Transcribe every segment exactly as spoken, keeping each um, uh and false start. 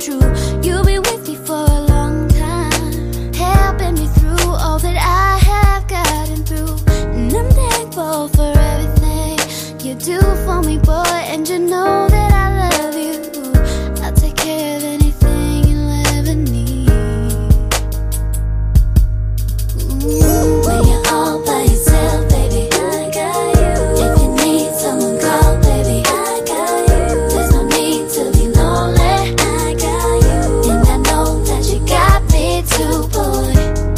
true. You'll be with me for a long time, helping me through all that I have gotten through. And I'm thankful for everything you do for me, boy. And you know that I love you. I'll take care of anything you'll ever need. Ooh. When you're all by yourself, baby, I got you. If you need someone, call, baby, I got you. There's no need to be lonely, I got you. And I know that you got me too, boy.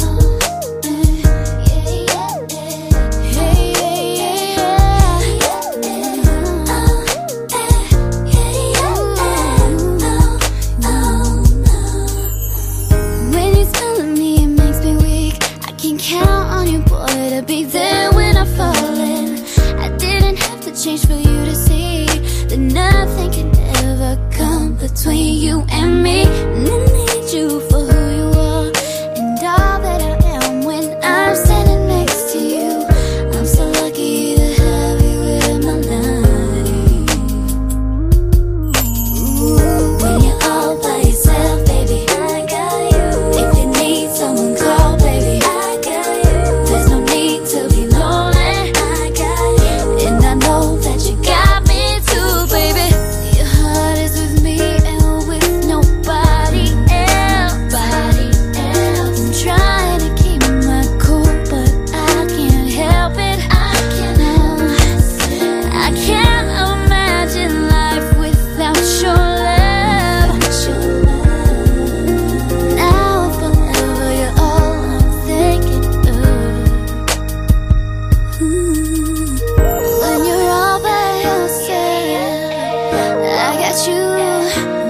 Be there when I fall in. I didn't have to change for you to see that nothing can ever come between you and me. And I need you for who you are and all that I am when I'm standing next to you. I'm so lucky to have you in my life. Ooh. When you're all by yourself, baby, I got you. If you need someone, call, baby, I got you. There's no need to be lonely, I got you. And I know that you got me too, baby. Your heart is with me and with nobody else. Nobody else. I'm trying to keep my cool, but I can't help it. I can't help it. I can't imagine life without your love. Without your love. Now forever you're all I'm thinking of. When you're all by yourself, I got you.